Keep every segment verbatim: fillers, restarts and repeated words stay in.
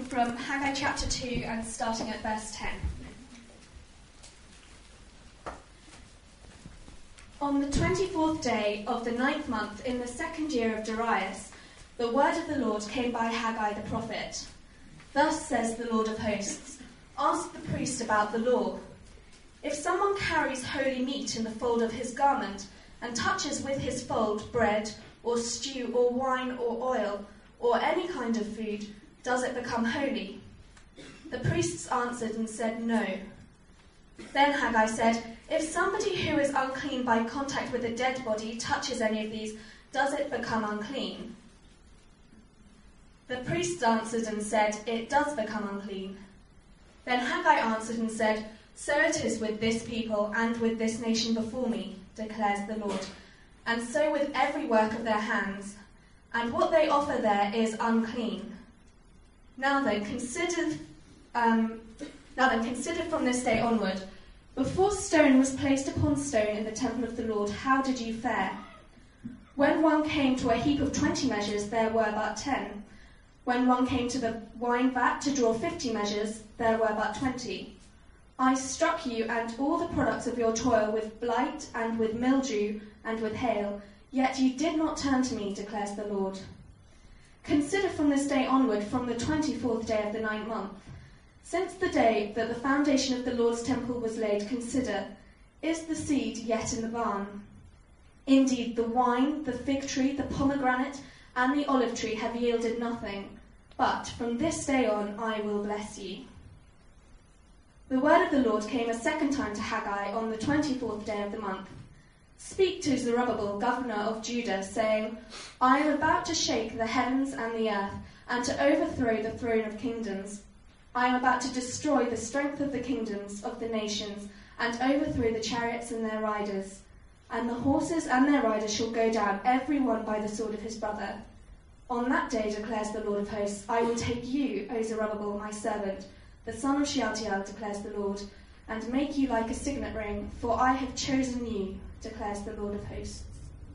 from Haggai chapter two and starting at verse ten. On the twenty-fourth day of the ninth month in the second year of Darius, the word of the Lord came by Haggai the prophet. Thus says the Lord of hosts, ask the priest about the law. If someone carries holy meat in the fold of his garment and touches with his fold bread or stew or wine or oil or any kind of food, does it become holy? The priests answered and said, no. Then Haggai said, if somebody who is unclean by contact with a dead body touches any of these, does it become unclean? The priests answered and said, it does become unclean. Then Haggai answered and said, so it is with this people and with this nation before me, declares the Lord, and so with every work of their hands, and what they offer there is unclean. Now then, consider, um, now then, consider from this day onward, before stone was placed upon stone in the temple of the Lord, how did you fare? When one came to a heap of twenty measures, there were but ten. When one came to the wine vat to draw fifty measures, there were but twenty. I struck you and all the products of your toil with blight and with mildew and with hail, yet you did not turn to me, declares the Lord. Consider from this day onward, from the twenty-fourth day of the ninth month, since the day that the foundation of the Lord's temple was laid, consider, is the seed yet in the barn? Indeed, the wine, the fig tree, the pomegranate, and the olive tree have yielded nothing, but from this day on I will bless you. The word of the Lord came a second time to Haggai on the twenty-fourth day of the month. Speak to Zerubbabel, governor of Judah, saying, I am about to shake the heavens and the earth, and to overthrow the throne of kingdoms. I am about to destroy the strength of the kingdoms of the nations, and overthrow the chariots and their riders. And the horses and their riders shall go down, every one by the sword of his brother. On that day, declares the Lord of hosts, I will take you, O Zerubbabel, my servant, the son of Shealtiel, declares the Lord, and make you like a signet ring, for I have chosen you, declares the Lord of hosts.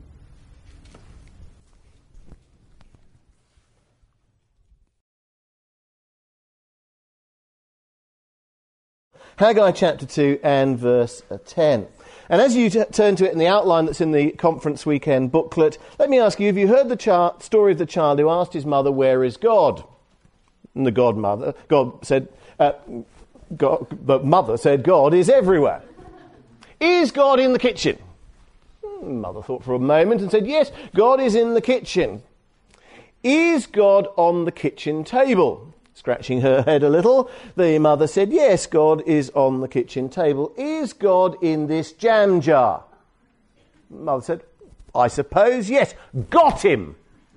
Haggai chapter two and verse ten. And as you t- turn to it in the outline that's in the conference weekend booklet, let me ask you, have you heard the char- story of the child who asked his mother, where is God? And the godmother, God said, uh, God, the mother said, God is everywhere. Is God in the kitchen? Mother thought for a moment and said, yes, God is in the kitchen. Is God on the kitchen table? Scratching her head a little, the mother said, yes, God is on the kitchen table. Is God in this jam jar? Mother said, I suppose, yes. Got him!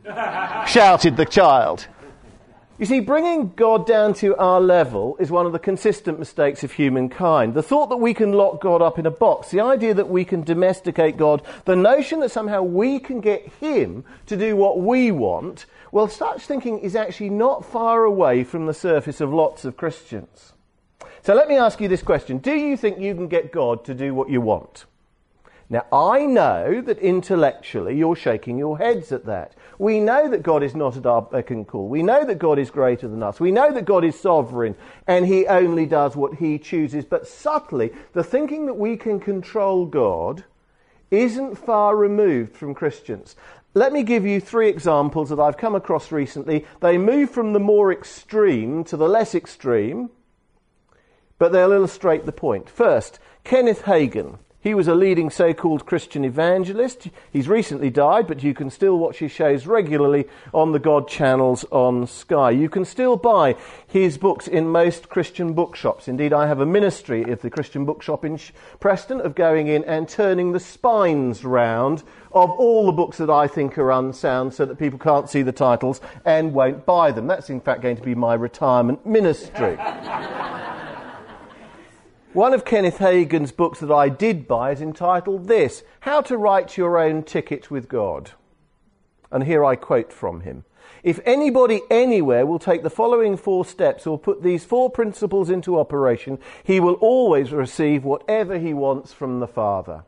Shouted the child. You see, bringing God down to our level is one of the consistent mistakes of humankind. The thought that we can lock God up in a box, the idea that we can domesticate God, the notion that somehow we can get him to do what we want, well, such thinking is actually not far away from the surface of lots of Christians. So let me ask you this question. Do you think you can get God to do what you want? Now, I know that intellectually you're shaking your heads at that. We know that God is not at our beck and call. We know that God is greater than us. We know that God is sovereign and he only does what he chooses. But subtly, the thinking that we can control God isn't far removed from Christians. Let me give you three examples that I've come across recently. They move from the more extreme to the less extreme, but they'll illustrate the point. First, Kenneth Hagin. He was a leading so-called Christian evangelist. He's recently died, but you can still watch his shows regularly on the God channels on Sky. You can still buy his books in most Christian bookshops. Indeed, I have a ministry at the Christian bookshop in Preston of going in and turning the spines round of all the books that I think are unsound so that people can't see the titles and won't buy them. That's in fact going to be my retirement ministry. One of Kenneth Hagin's books that I did buy is entitled this, How to Write Your Own Ticket with God. And here I quote from him. If anybody anywhere will take the following four steps or put these four principles into operation, he will always receive whatever he wants from the Father.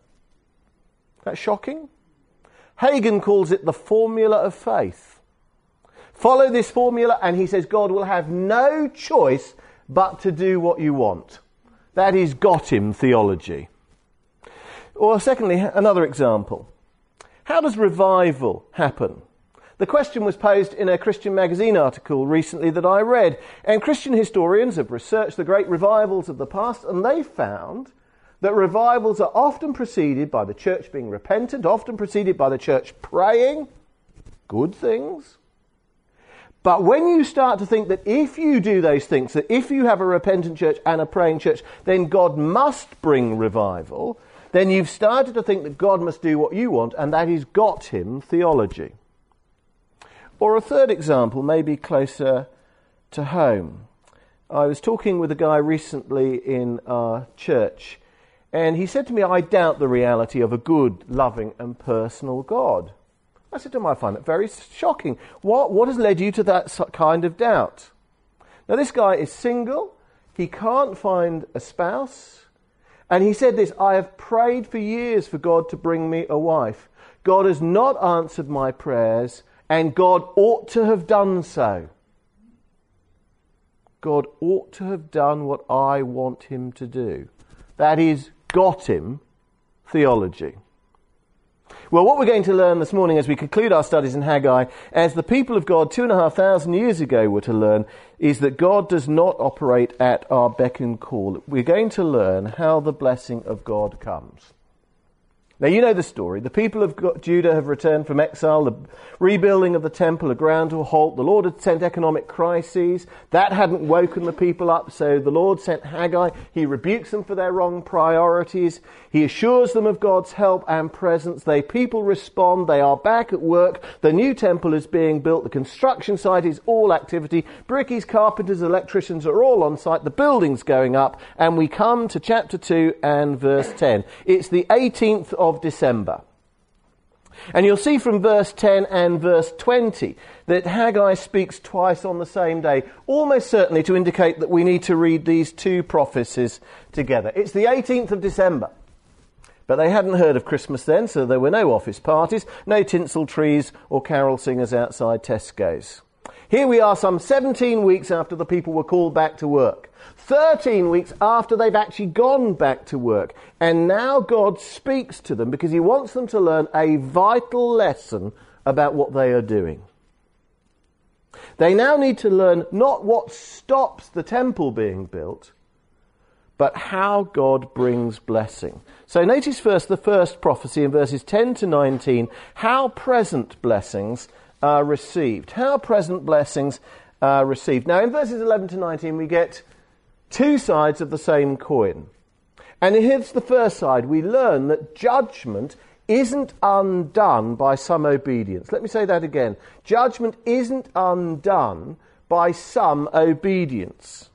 That's shocking. Hagin calls it the formula of faith. Follow this formula, and he says God will have no choice but to do what you want. That is got him theology. Or secondly, another example. How does revival happen? The question was posed in a Christian magazine article recently that I read, and Christian historians have researched the great revivals of the past, and they found that revivals are often preceded by the church being repentant, often preceded by the church praying, good things. But when you start to think that if you do those things, that if you have a repentant church and a praying church, then God must bring revival, then you've started to think that God must do what you want, and that is got him theology. Or a third example, maybe closer to home. I was talking with a guy recently in our church, and he said to me, I doubt the reality of a good, loving and personal God. I said to him, I find it very shocking. What, what has led you to that kind of doubt? Now, this guy is single. He can't find a spouse. And he said this, I have prayed for years for God to bring me a wife. God has not answered my prayers, and God ought to have done so. God ought to have done what I want him to do. That is, got him theology. Well, what we're going to learn this morning as we conclude our studies in Haggai, as the people of God two and a half thousand years ago were to learn, is that God does not operate at our beck and call. We're going to learn how the blessing of God comes. Now, you know the story. The people of God, Judah have returned from exile. The rebuilding of the temple had ground to a halt. The Lord had sent economic crises. That hadn't woken the people up, so the Lord sent Haggai. He rebukes them for their wrong priorities. He assures them of God's help and presence. They people respond. They are back at work. The new temple is being built. The construction site is all activity. Brickies, carpenters, electricians are all on site. The building's going up. And we come to chapter two and verse ten. It's the eighteenth of December. And you'll see from verse ten and verse twenty that Haggai speaks twice on the same day, almost certainly to indicate that we need to read these two prophecies together. It's the eighteenth of December. But they hadn't heard of Christmas then, so there were no office parties, no tinsel trees or carol singers outside Tesco's. Here we are some seventeen weeks after the people were called back to work. thirteen weeks after they've actually gone back to work. And now God speaks to them because he wants them to learn a vital lesson about what they are doing. They now need to learn not what stops the temple being built, but how God brings blessing. So notice first the first prophecy in verses ten to nineteen, how present blessings are received. How present blessings are received. Now in verses eleven to nineteen we get two sides of the same coin. And here's the first side. We learn that judgment isn't undone by some obedience. Let me say that again. Judgment isn't undone by some obedience.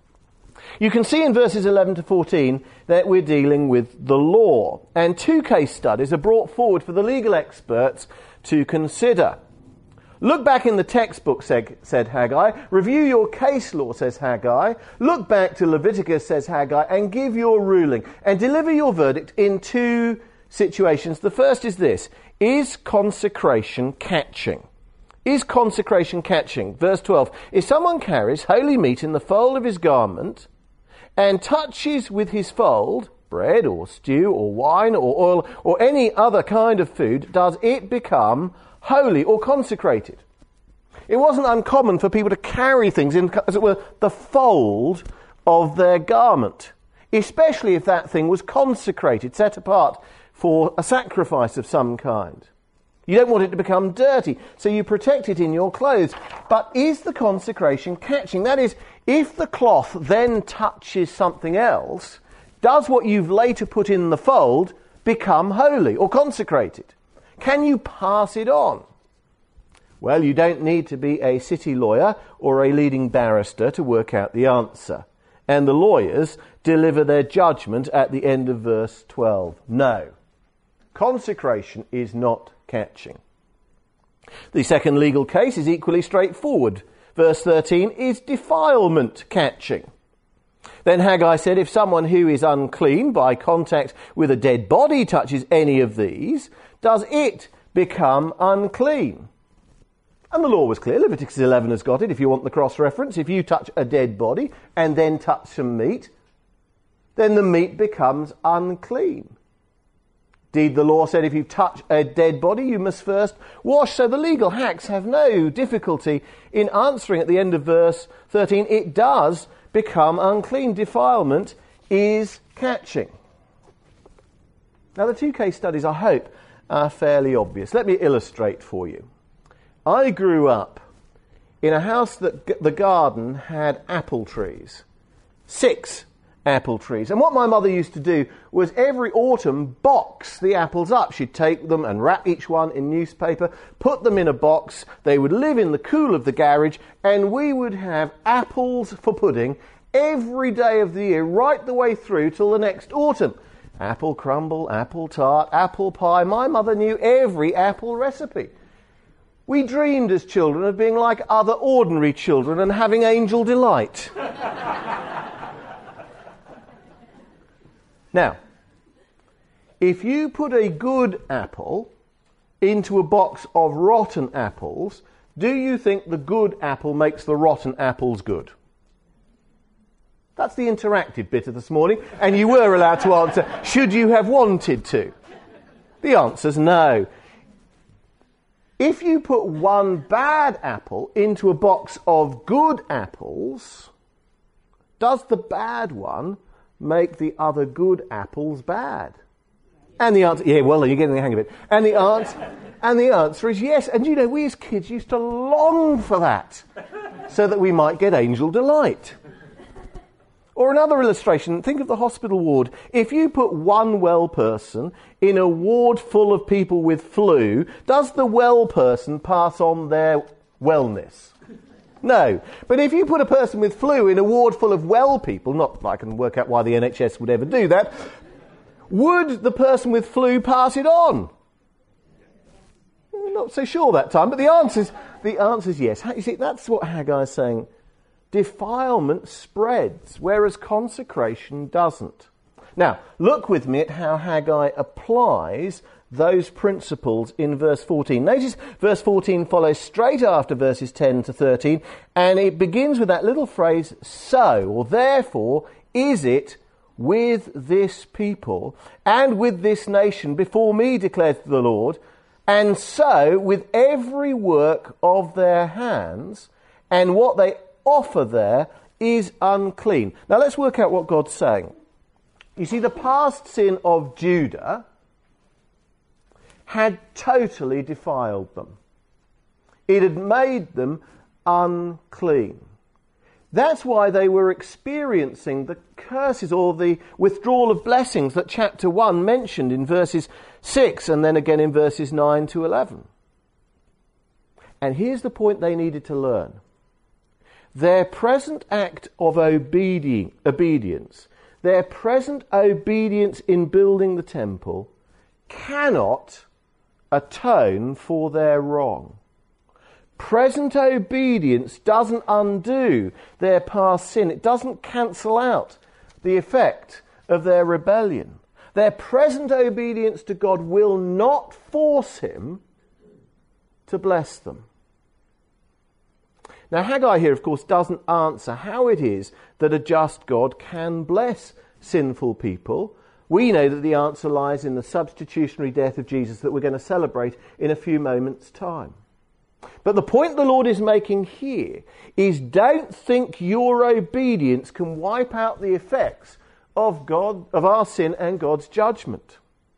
You can see in verses eleven to fourteen that we're dealing with the law. And two case studies are brought forward for the legal experts to consider. Look back in the textbook, said, said Haggai. Review your case law, says Haggai. Look back to Leviticus, says Haggai, and give your ruling. And deliver your verdict in two situations. The first is this. Is consecration catching? Is consecration catching? Verse twelve. If someone carries holy meat in the fold of his garment and touches with his fold bread or stew or wine or oil or any other kind of food, does it become holy or consecrated? It wasn't uncommon for people to carry things in, as it were, the fold of their garment, especially if that thing was consecrated, set apart for a sacrifice of some kind. You don't want it to become dirty, so you protect it in your clothes. But is the consecration catching? That is, if the cloth then touches something else, does what you've later put in the fold become holy or consecrated? Can you pass it on? Well, you don't need to be a city lawyer or a leading barrister to work out the answer. And the lawyers deliver their judgment at the end of verse twelve. No, consecration is not catching. The second legal case is equally straightforward. Verse thirteen, is defilement catching? Then Haggai said, if someone who is unclean by contact with a dead body touches any of these, does it become unclean? And the law was clear. Leviticus eleven has got it, if you want the cross-reference. If you touch a dead body and then touch some meat, then the meat becomes unclean. Indeed, the law said if you touch a dead body, you must first wash. So the legal hacks have no difficulty in answering at the end of verse thirteen. It does become unclean. Defilement is catching. Now, the two case studies, I hope, are fairly obvious. Let me illustrate for you. I grew up in a house that g- the garden had apple trees. Six apple trees. And what my mother used to do was every autumn box the apples up. She'd take them and wrap each one in newspaper, put them in a box. They would live in the cool of the garage, and we would have apples for pudding every day of the year, right the way through till the next autumn. Apple crumble, apple tart, apple pie. My mother knew every apple recipe. We dreamed as children of being like other ordinary children and having angel delight. Now, if you put a good apple into a box of rotten apples, do you think the good apple makes the rotten apples good? That's the interactive bit of this morning, and you were allowed to answer, should you have wanted to? The answer's no. If you put one bad apple into a box of good apples, does the bad one make the other good apples bad? And the answer, yeah, well, you're getting the hang of it. And the answer, and the answer is yes. And you know, we as kids used to long for that, so that we might get angel delight. Or another illustration, think of the hospital ward. If you put one well person in a ward full of people with flu, does the well person pass on their wellness? No. But if you put a person with flu in a ward full of well people, not that I can work out why the N H S would ever do that, would the person with flu pass it on? I'm not so sure that time, but the answer's, the answer's yes. You see, that's what Haggai is saying. Defilement spreads, whereas consecration doesn't. Now, look with me at how Haggai applies those principles in verse fourteen. Notice verse fourteen follows straight after verses ten to thirteen, and it begins with that little phrase, so, or therefore, is it with this people and with this nation before me, declares the Lord, and so with every work of their hands, and what they offer there is unclean. Now let's work out what God's saying. You see, the past sin of Judah had totally defiled them. It had made them unclean. That's why they were experiencing the curses or the withdrawal of blessings that chapter one mentioned in verses six and then again in verses nine to eleven. And here's the point they needed to learn. Their present act of obedi- obedience, their present obedience in building the temple, cannot atone for their wrong. Present obedience doesn't undo their past sin. It doesn't cancel out the effect of their rebellion. Their present obedience to God will not force him to bless them. Now, Haggai here, of course, doesn't answer how it is that a just God can bless sinful people. We know that the answer lies in the substitutionary death of Jesus that we're going to celebrate in a few moments' time. But the point the Lord is making here is don't think your obedience can wipe out the effects of God, of our sin and God's judgment.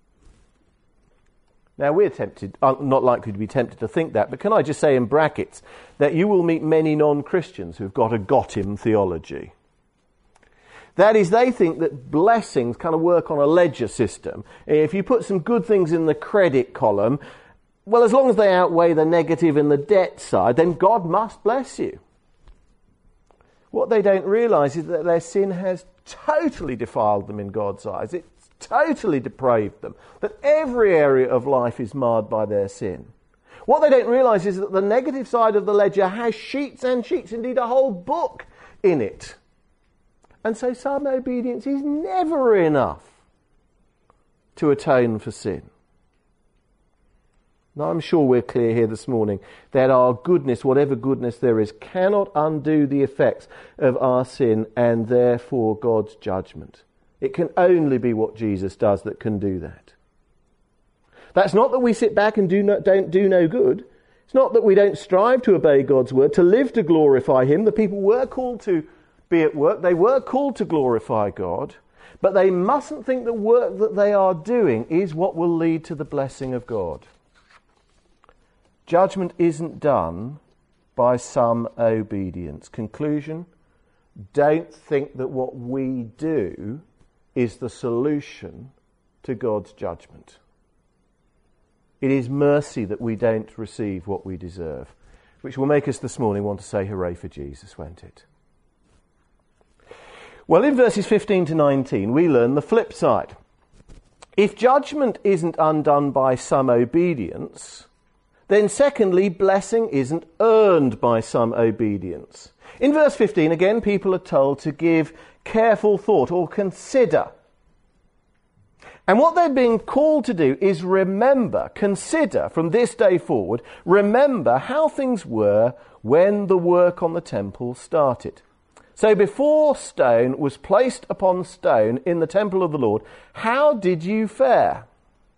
Now, we're tempted, not likely to be tempted to think that, but can I just say in brackets that you will meet many non-Christians who've got a got him theology. That is, they think that blessings kind of work on a ledger system. If you put some good things in the credit column, well, as long as they outweigh the negative in the debt side, then God must bless you. What they don't realise is that their sin has totally defiled them in God's eyes. It's totally depraved them. That every area of life is marred by their sin. What they don't realise is that the negative side of the ledger has sheets and sheets, indeed a whole book in it. And so some obedience is never enough to atone for sin. Now, I'm sure we're clear here this morning that our goodness, whatever goodness there is, cannot undo the effects of our sin and therefore God's judgment. It can only be what Jesus does that can do that. That's not that we sit back and do no, don't do no good. It's not that we don't strive to obey God's word, to live to glorify him. The people were called to be at work. They were called to glorify God. But they mustn't think the work that they are doing is what will lead to the blessing of God. Judgment isn't done by some obedience. Conclusion, don't think that what we do is the solution to God's judgment. It is mercy that we don't receive what we deserve, which will make us this morning want to say hooray for Jesus, won't it? Well, in verses fifteen to nineteen, we learn the flip side. If judgment isn't undone by some obedience, then secondly, blessing isn't earned by some obedience. In verse fifteen, again, people are told to give careful thought or consider. And what they're being called to do is remember, consider from this day forward, remember how things were when the work on the temple started. So before stone was placed upon stone in the temple of the Lord, how did you fare?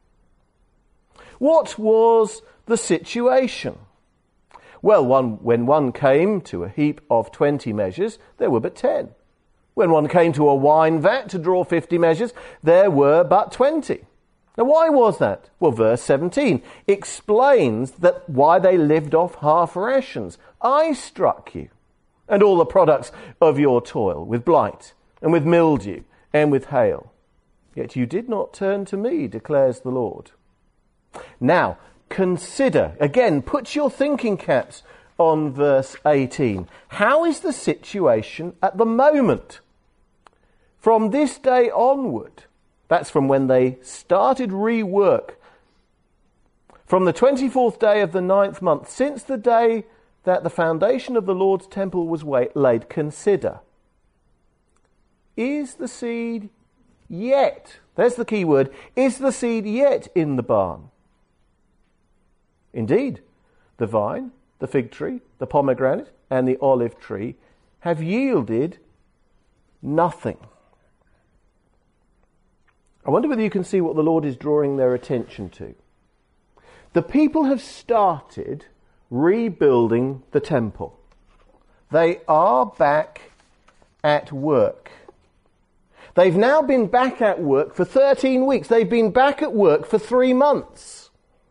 What was the situation? Well, one, when one came to a heap of twenty measures, there were but ten. When one came to a wine vat to draw fifty measures, there were but twenty. Now, why was that? Well, verse seventeen explains that why they lived off half rations. I struck you and all the products of your toil with blight and with mildew and with hail. Yet you did not turn to me, declares the Lord. Now, consider, again, put your thinking caps on verse eighteen. How is the situation at the moment? From this day onward, that's from when they started rework, from the twenty-fourth day of the ninth month, since the day that the foundation of the Lord's temple was laid, consider, is the seed yet, there's the key word, is the seed yet in the barn? Indeed, the vine, the fig tree, the pomegranate, and the olive tree have yielded nothing. I wonder whether you can see what the Lord is drawing their attention to. The people have started rebuilding the temple. They are back at work. They've now been back at work for thirteen weeks. They've been back at work for three months.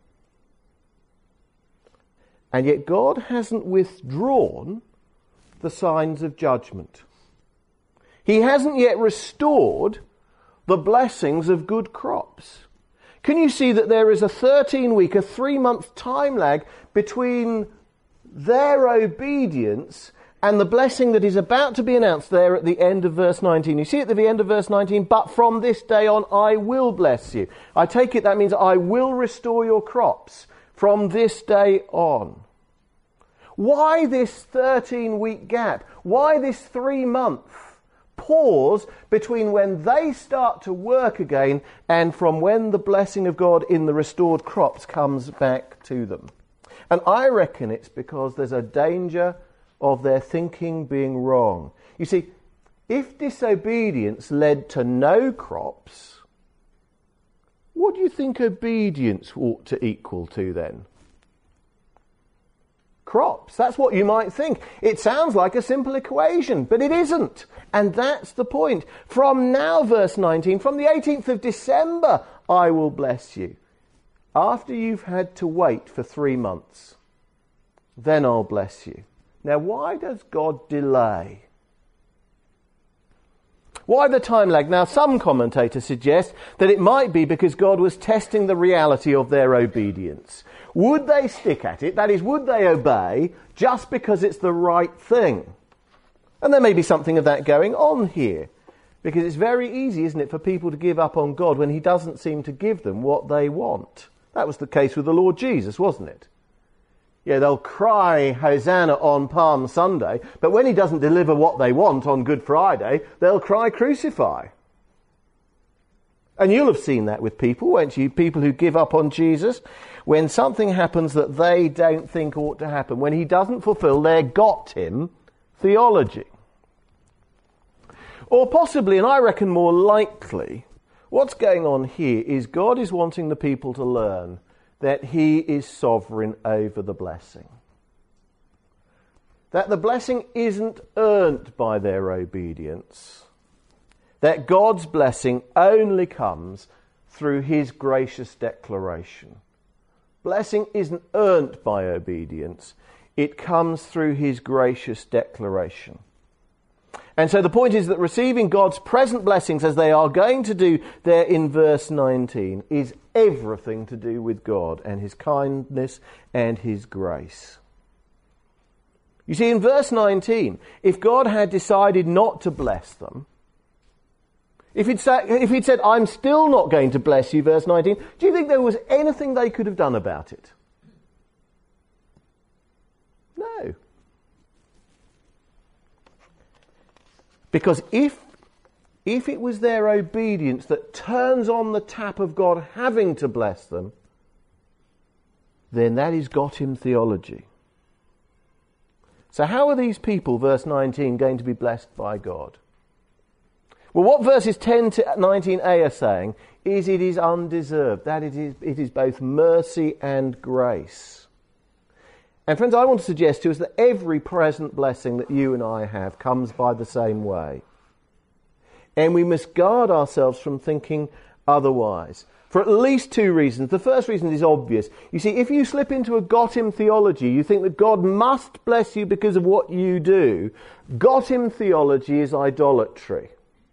And yet God hasn't withdrawn the signs of judgment. He hasn't yet restored the blessings of good crops. Can you see that there is a thirteen-week, a three-month time lag between their obedience and the blessing that is about to be announced there at the end of verse nineteen? You see at the end of verse nineteen, but from this day on I will bless you. I take it that means I will restore your crops from this day on. Why this thirteen-week gap? Why this three-month pause between when they start to work again and from when the blessing of God in the restored crops comes back to them? And I reckon it's because there's a danger of their thinking being wrong. You see, if disobedience led to no crops, what do you think obedience ought to equal to then? Crops. That's what you might think. It sounds like a simple equation, but it isn't. And that's the point. From now, verse nineteen, from the eighteenth of December, I will bless you. After you've had to wait for three months, then I'll bless you. Now, why does God delay? Why the time lag? Now, some commentators suggest that it might be because God was testing the reality of their obedience. Would they stick at it? That is, would they obey just because it's the right thing? And there may be something of that going on here. Because it's very easy, isn't it, for people to give up on God when he doesn't seem to give them what they want. That was the case with the Lord Jesus, wasn't it? Yeah, they'll cry Hosanna on Palm Sunday, but when he doesn't deliver what they want on Good Friday, they'll cry crucify. And you'll have seen that with people, won't you? People who give up on Jesus when something happens that they don't think ought to happen, when he doesn't fulfill their got him theology. Or possibly, and I reckon more likely, what's going on here is God is wanting the people to learn that he is sovereign over the blessing. That the blessing isn't earned by their obedience. That God's blessing only comes through his gracious declaration. Blessing isn't earned by obedience. It comes through his gracious declaration. And so the point is that receiving God's present blessings, as they are going to do there in verse nineteen, is everything to do with God and his kindness and his grace. You see, in verse nineteen, if God had decided not to bless them, if he'd, sa- if he'd said, I'm still not going to bless you, verse nineteen, do you think there was anything they could have done about it? No. Because if, if it was their obedience that turns on the tap of God having to bless them, then that is got him theology. So how are these people, verse nineteen, going to be blessed by God? Well, what verses ten to nineteen a are saying is it is undeserved, that it is, it is both mercy and grace. And friends, I want to suggest to us that every present blessing that you and I have comes by the same way. And we must guard ourselves from thinking otherwise. For at least two reasons. The first reason is obvious. You see, if you slip into a got him theology, you think that God must bless you because of what you do. Got him theology is idolatry.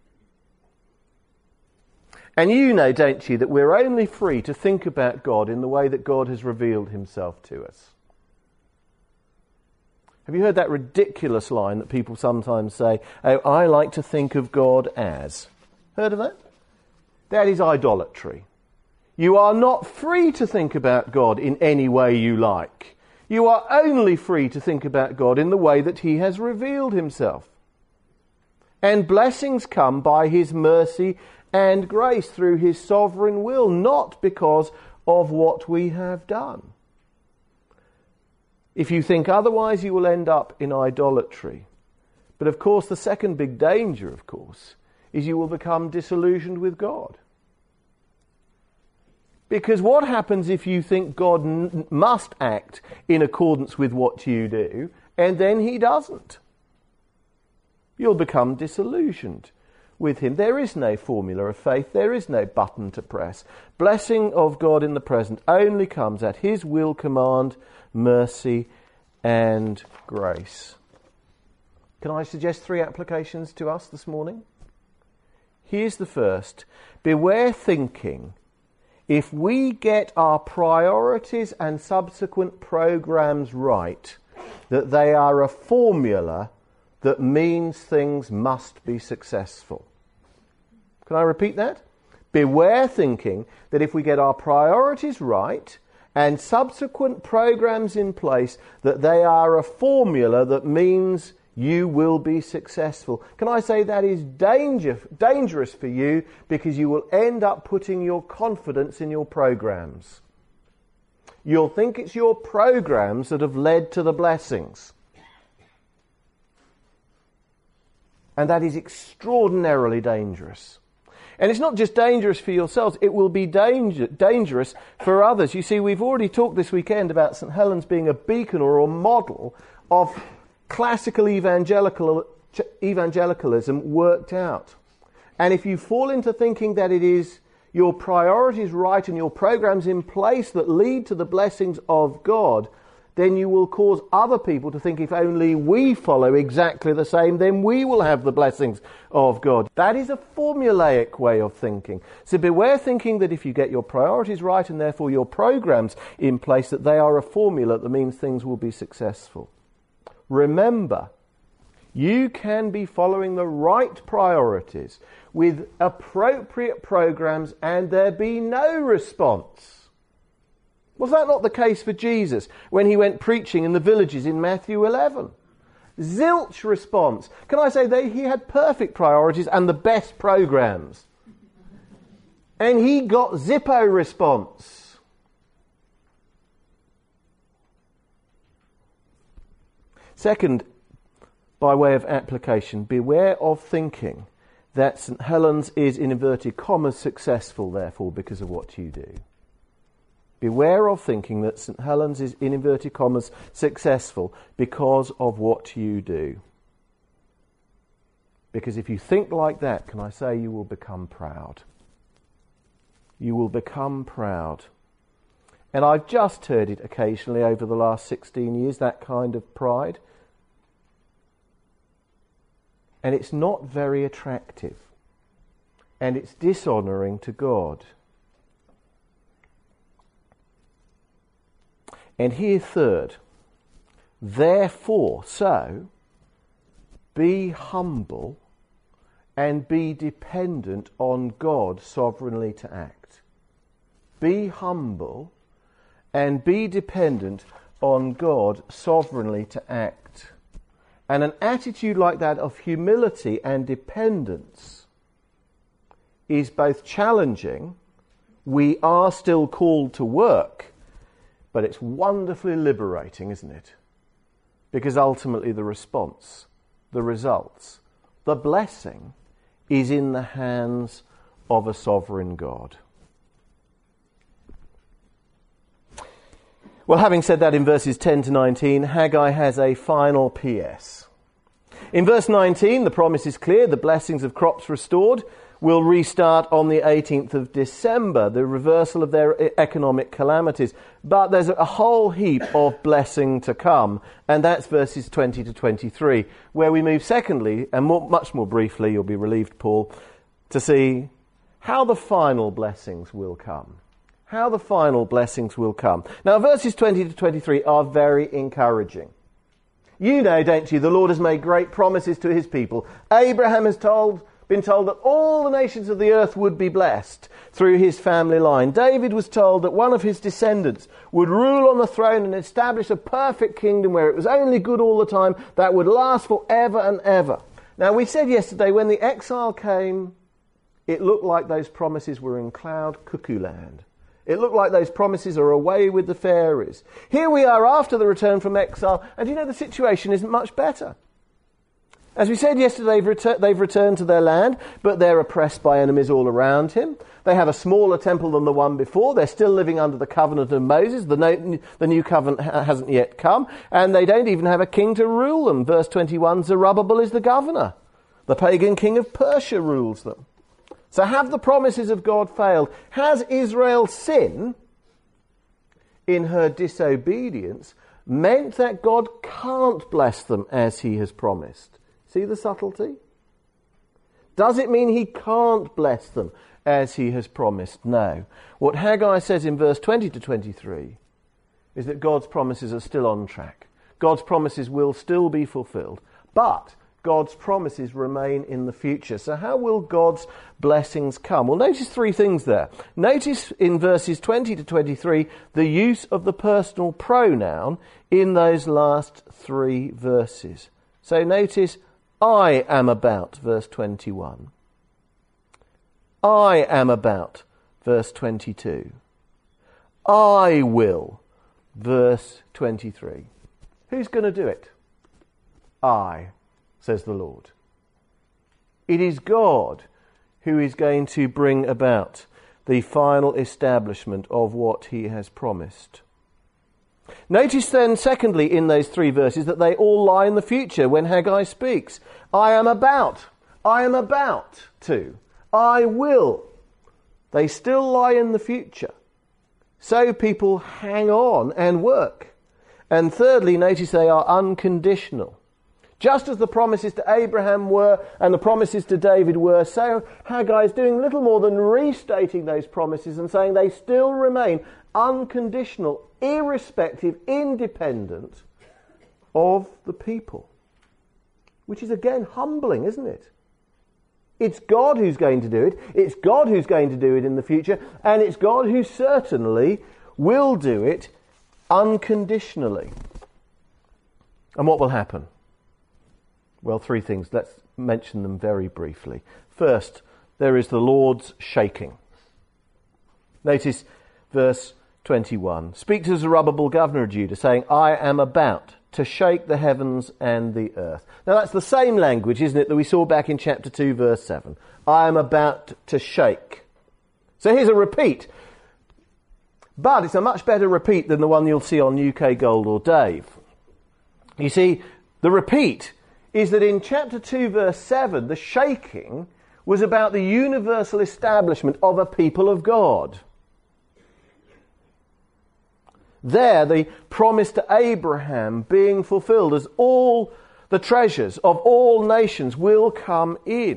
And you know, don't you, that we're only free to think about God in the way that God has revealed himself to us. Have you heard that ridiculous line that people sometimes say, oh, I like to think of God as? Heard of that? That is idolatry. You are not free to think about God in any way you like. You are only free to think about God in the way that he has revealed himself. And blessings come by his mercy and grace through his sovereign will, not because of what we have done. If you think otherwise, you will end up in idolatry. But of course, the second big danger, of course, is you will become disillusioned with God. Because what happens if you think God n- must act in accordance with what you do, and then he doesn't? You'll become disillusioned with him. There is no formula of faith. There is no button to press. Blessing of God in the present only comes at his will, command, mercy and grace. Can I suggest three applications to us this morning? Here's the first. Beware thinking, if we get our priorities and subsequent programs right, that they are a formula that means things must be successful. Can I repeat that? Beware thinking that if we get our priorities right and subsequent programs in place, that they are a formula that means you will be successful. Can I say that is danger, dangerous for you, because you will end up putting your confidence in your programs. You'll think it's your programs that have led to the blessings. And that is extraordinarily dangerous. And it's not just dangerous for yourselves, it will be danger, dangerous for others. You see, we've already talked this weekend about St Helens being a beacon or a model of classical evangelical, evangelicalism worked out. And if you fall into thinking that it is your priorities right and your programs in place that lead to the blessings of God, then you will cause other people to think if only we follow exactly the same, then we will have the blessings of God. That is a formulaic way of thinking. So beware thinking that if you get your priorities right and therefore your programs in place, that they are a formula that means things will be successful. Remember, you can be following the right priorities with appropriate programs and there be no response. Was that not the case for Jesus when he went preaching in the villages in Matthew eleven? Zilch response. Can I say that he had perfect priorities and the best programs? And he got Zippo response. Second, by way of application, beware of thinking that St Helens is, in inverted commas, successful, therefore, because of what you do. Beware of thinking that St Helens is, in inverted commas, successful because of what you do. Because if you think like that, can I say, you will become proud. You will become proud. And I've just heard it occasionally over the last sixteen years, that kind of pride. And it's not very attractive. And it's dishonouring to God. And here, third, therefore, so, be humble and be dependent on God sovereignly to act. Be humble and be dependent on God sovereignly to act. And an attitude like that of humility and dependence is both challenging. We are still called to work, but it's wonderfully liberating, isn't it? Because ultimately the response, the results, the blessing is in the hands of a sovereign God. Well, having said that, in verses ten to nineteen, Haggai has a final P S. In verse nineteen, the promise is clear: the blessings of crops restored will restart on the eighteenth of December, the reversal of their economic calamities. But there's a whole heap of blessing to come, and that's verses twenty to twenty-three, where we move secondly, and more, much more briefly, you'll be relieved, Paul, to see how the final blessings will come. How the final blessings will come. Now, verses twenty to twenty-three are very encouraging. You know, don't you, the Lord has made great promises to his people. Abraham has told... been told that all the nations of the earth would be blessed through his family line. David was told that one of his descendants would rule on the throne and establish a perfect kingdom where it was only good all the time, that would last forever and ever. Now, we said yesterday, when the exile came, it looked like those promises were in cloud cuckoo land. It looked like those promises are away with the fairies. Here we are after the return from exile, and you know, the situation isn't much better. As we said yesterday, they've, retur- they've returned to their land, but they're oppressed by enemies all around him. They have a smaller temple than the one before. They're still living under the covenant of Moses. The, no- the new covenant ha- hasn't yet come. And they don't even have a king to rule them. Verse twenty-one, Zerubbabel is the governor. The pagan king of Persia rules them. So have the promises of God failed? Has Israel's sin in her disobedience meant that God can't bless them as he has promised? See the subtlety? Does it mean he can't bless them as he has promised? No. What Haggai says in verse twenty to twenty-three is that God's promises are still on track. God's promises will still be fulfilled. But God's promises remain in the future. So how will God's blessings come? Well, notice three things there. Notice in verses twenty to twenty-three the use of the personal pronoun in those last three verses. So notice, I am about, verse twenty-one. I am about, verse twenty-two. I will, verse twenty-three. Who's going to do it? I, says the Lord. It is God who is going to bring about the final establishment of what he has promised. Notice then, secondly, in those three verses, that they all lie in the future when Haggai speaks. I am about. I am about to. I will. They still lie in the future. So people hang on and work. And thirdly, notice they are unconditional. Just as the promises to Abraham were and the promises to David were, so Haggai is doing little more than restating those promises and saying they still remain unconditional, irrespective, independent of the people. Which is again humbling, isn't it? It's God who's going to do it. It's God who's going to do it in the future. And it's God who certainly will do it unconditionally. And what will happen? Well, three things. Let's mention them very briefly. First, there is the Lord's shaking. Notice verse twenty-one. Speak to Zerubbabel, governor of Judah, saying, I am about to shake the heavens and the earth. Now that's the same language, isn't it, that we saw back in chapter two, verse seven. I am about to shake. So here's a repeat. But it's a much better repeat than the one you'll see on U K Gold or Dave. You see, the repeat is that in chapter two, verse seven, the shaking was about the universal establishment of a people of God. There, the promise to Abraham being fulfilled as all the treasures of all nations will come in.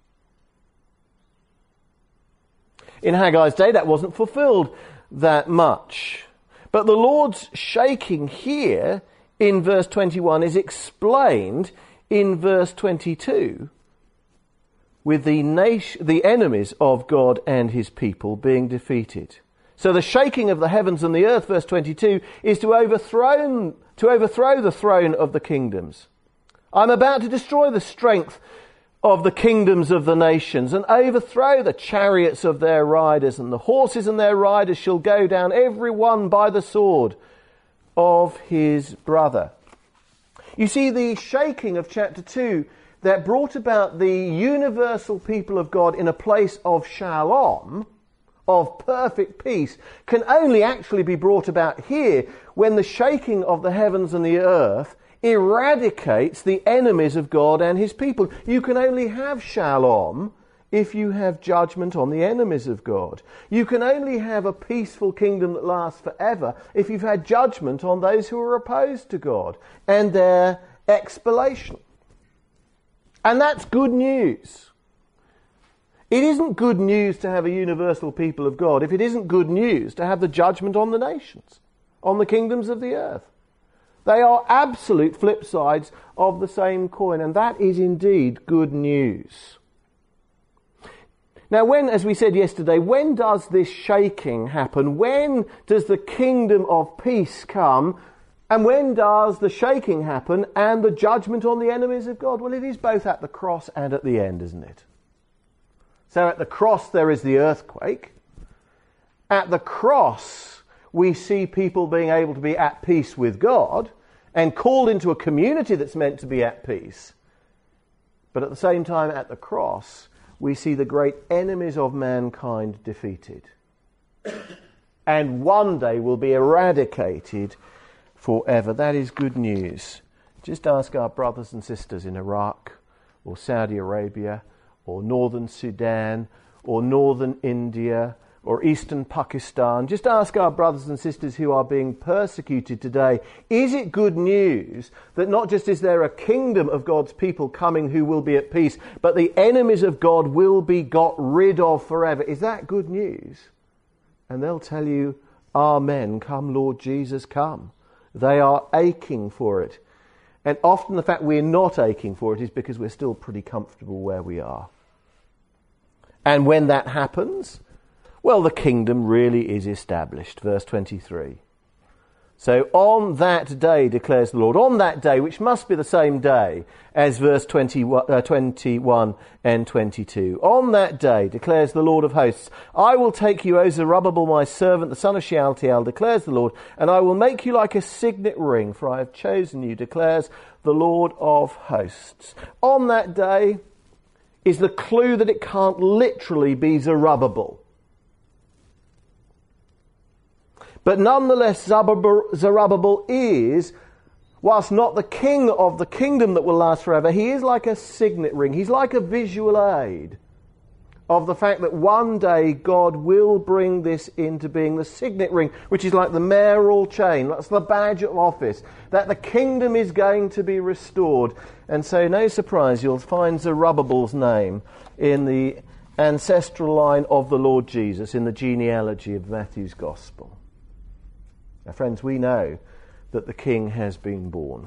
In Haggai's day, that wasn't fulfilled that much. But the Lord's shaking here in verse twenty-one is explained in verse twenty-two with the nation, the enemies of God and his people being defeated. So the shaking of the heavens and the earth, verse twenty-two, is to overthrow, to overthrow the throne of the kingdoms. I'm about to destroy the strength of the kingdoms of the nations and overthrow the chariots of their riders, and the horses and their riders shall go down, every one by the sword of his brother. You see, the shaking of chapter two that brought about the universal people of God in a place of shalom, of perfect peace, can only actually be brought about here when the shaking of the heavens and the earth eradicates the enemies of God and his people. You can only have shalom if you have judgment on the enemies of God. You can only have a peaceful kingdom that lasts forever if you've had judgment on those who are opposed to God and their expiation. And that's good news. It isn't good news to have a universal people of God if it isn't good news to have the judgment on the nations, on the kingdoms of the earth. They are absolute flip sides of the same coin, and that is indeed good news. Now, when, as we said yesterday, when does this shaking happen? When does the kingdom of peace come? And when does the shaking happen and the judgment on the enemies of God? Well, it is both at the cross and at the end, isn't it? So at the cross there is the earthquake. At the cross we see people being able to be at peace with God and called into a community that's meant to be at peace. But at the same time, at the cross, we see the great enemies of mankind defeated. And one day will be eradicated forever. That is good news. Just ask our brothers and sisters in Iraq or Saudi Arabia or northern Sudan or northern India or eastern Pakistan. Just ask our brothers and sisters who are being persecuted today, is it good news that not just is there a kingdom of God's people coming who will be at peace, but the enemies of God will be got rid of forever? Is that good news? And they'll tell you, Amen, come Lord Jesus, come. They are aching for it. And often the fact we're not aching for it is because we're still pretty comfortable where we are. And when that happens, well, the kingdom really is established. Verse twenty-three. So on that day, declares the Lord, on that day, which must be the same day as verse twenty-one, uh, twenty-one and twenty-two. On that day, declares the Lord of hosts, I will take you, O Zerubbabel, my servant, the son of Shealtiel, declares the Lord, and I will make you like a signet ring, for I have chosen you, declares the Lord of hosts. On that day is the clue that it can't literally be Zerubbabel. But nonetheless, Zerubbabel is, whilst not the king of the kingdom that will last forever, he is like a signet ring. He's like a visual aid of the fact that one day God will bring this into being, the signet ring, which is like the mayoral chain, that's the badge of office, that the kingdom is going to be restored. And so no surprise, you'll find Zerubbabel's name in the ancestral line of the Lord Jesus, in the genealogy of Matthew's Gospel. Now, friends, we know that the King has been born.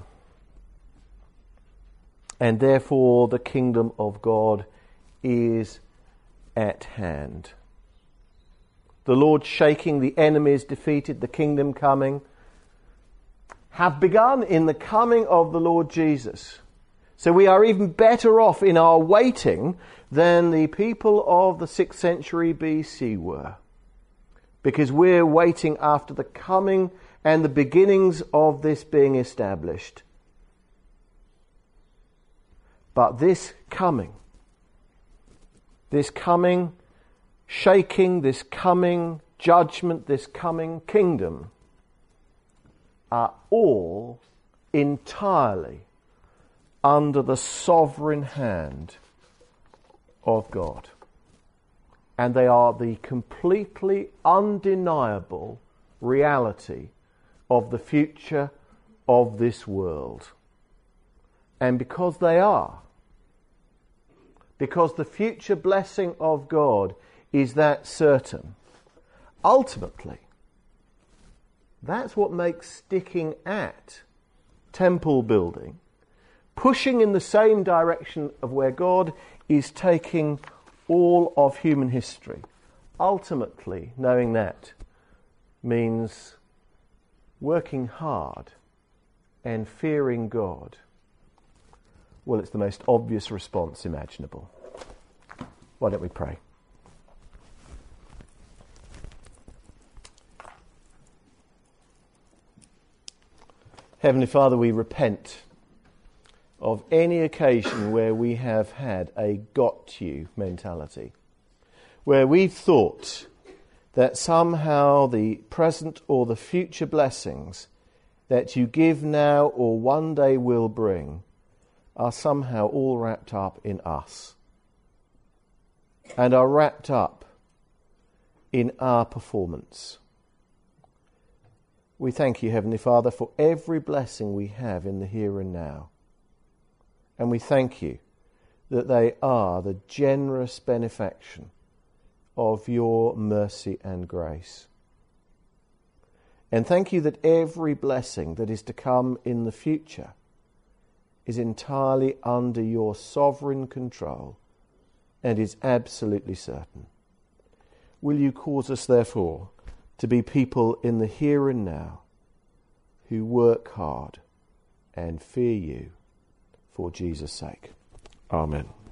And therefore the kingdom of God is at hand. The Lord shaking, the enemies defeated, the kingdom coming, have begun in the coming of the Lord Jesus. So we are even better off in our waiting than the people of the sixth century B C were. because we're waiting after the coming and the beginnings of this being established. But this coming, this coming shaking, this coming judgment, this coming kingdom are all entirely under the sovereign hand of God. And they are the completely undeniable reality of the future of this world. And because they are, because the future blessing of God is that certain, ultimately, that's what makes sticking at temple building, pushing in the same direction of where God is taking all of human history. Ultimately, knowing that means working hard and fearing God. Well, it's the most obvious response imaginable. Why don't we pray? Heavenly Father, we repent of any occasion where we have had a got you mentality, where we've thought that somehow the present or the future blessings that you give now or one day will bring are somehow all wrapped up in us and are wrapped up in our performance. We thank you, Heavenly Father, for every blessing we have in the here and now. And we thank you that they are the generous benefaction of your mercy and grace. And thank you that every blessing that is to come in the future is entirely under your sovereign control and is absolutely certain. Will you cause us, therefore, to be people in the here and now who work hard and fear you for Jesus' sake. Amen.